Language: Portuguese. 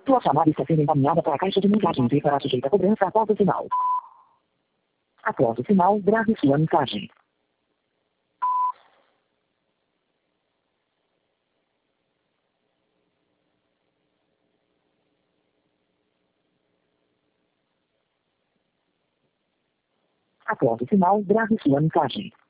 Sua chamada está sendo encaminhada para a caixa de mensagens e será sujeita a cobrança após o sinal. Após o sinal, grave sua mensagem. Após o sinal, grave sua mensagem.